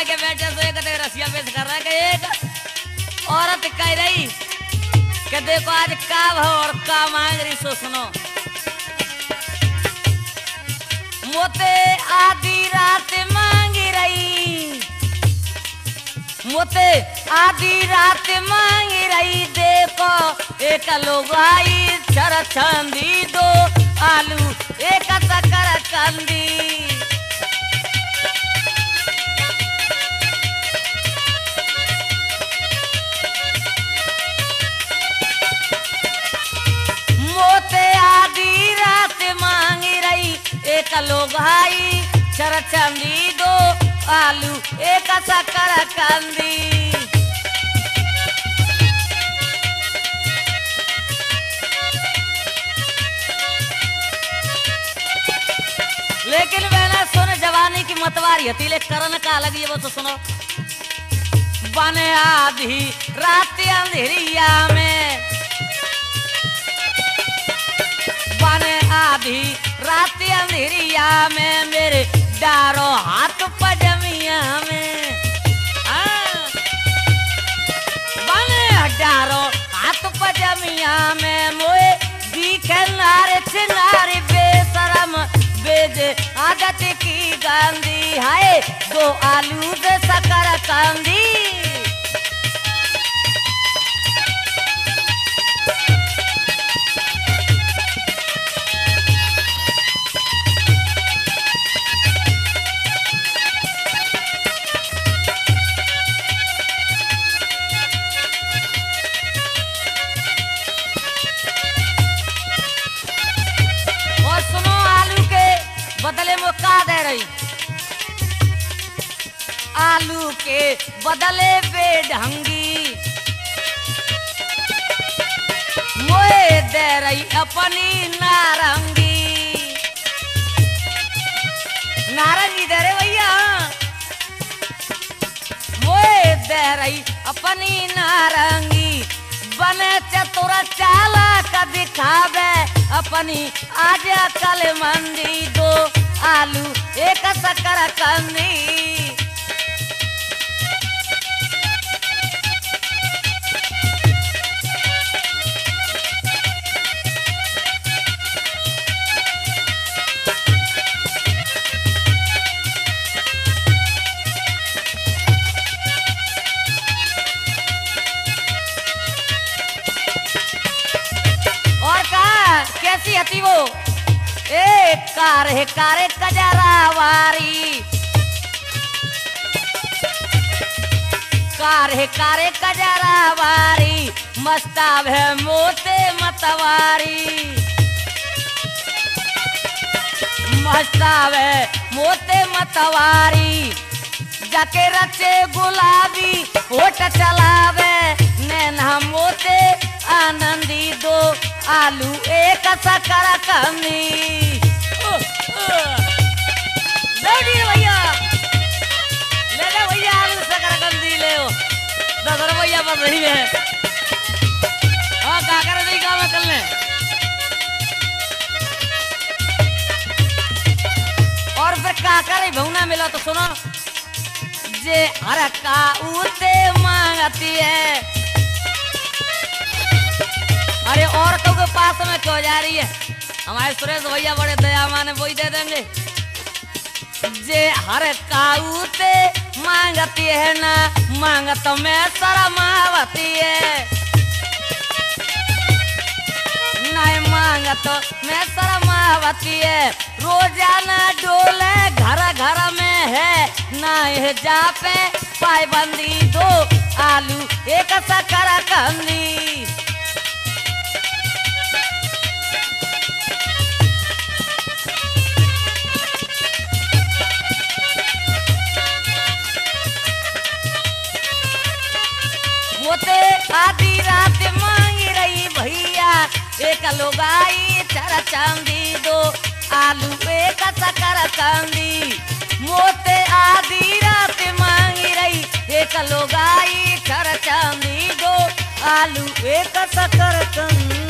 के बेटे से कहते रसिया पेश कर रहा है कि एक औरत कह रही कि देखो आज का भाव और का मांग रही सो सुनो। मोते आधी रात मांग रही, मोते आधी रात मांग रही, देखो एक लुगाई चर चंदी दो आलू एक शक्कर कंदी। मोते आधी रात मांग रही, एक लुगाई चर चंदी दो आलू एक शक्कर कंदी। लेकिन मैंने सुन जवानी की मतवारी हती ले करन का लगी वो तो सुनो। बने आधी रात अंधेरिया में, बने आधी रात अंधेरिया में मेरे डारो हाथ पजमिया में, बने डारो हाथ पजमिया में मोए दिखे नारे चिनारे बेशरम बेजे आदत की गांधी हाय दो आलू से शक्कर कंदी। बदले में का दे रही, आलू के बदले बेढंगी मोए दे रही अपनी नारंगी। नारंगी दे रहे भैया, मोए दे रही अपनी नारंगी। बने चतुर चालाक दिखावे अपनी आज कल मंदी दो आलू एक शक्कर कंदी। कैसी हती वो एक कारे कारे कजरावारी, कारे कारे कजरावारी मस्ताब है मोते मतवारी, मस्ताब है मोते मतवारी। जाके रचे गुलाबी होठ चलावे नैना मोते आनंदी दो आलू एक शक्कर कंदी। भैया ले भैया आलू शक्कर कंदी ले 10 रुपया बस रही है। हाँ काकर नहीं काम कर ले। और फिर काकर भौना मिला तो सुनो, जे हर का उते मांगती है। अरे औरतों के पास में क्यों जा रही है, हमारे सुरेश भैया बड़े दयावान है, वही दे देंगे। जे हर काउते मांगती है ना मांगत में शर्मावती है, नहीं मांगत में शर्मावती है। रोजाना डोले घर घर में है नहीं जा पे पाबंदी दो आलू एक शक्कर कंदी। मोते आधी रात मांग रही भैया एक लुगाई चर चांदी दो आलू एक शक्कर कंदी। मोते आधी रात मांग रही एक लुगाई चर चांदी दो आलू एक शक्कर कंदी।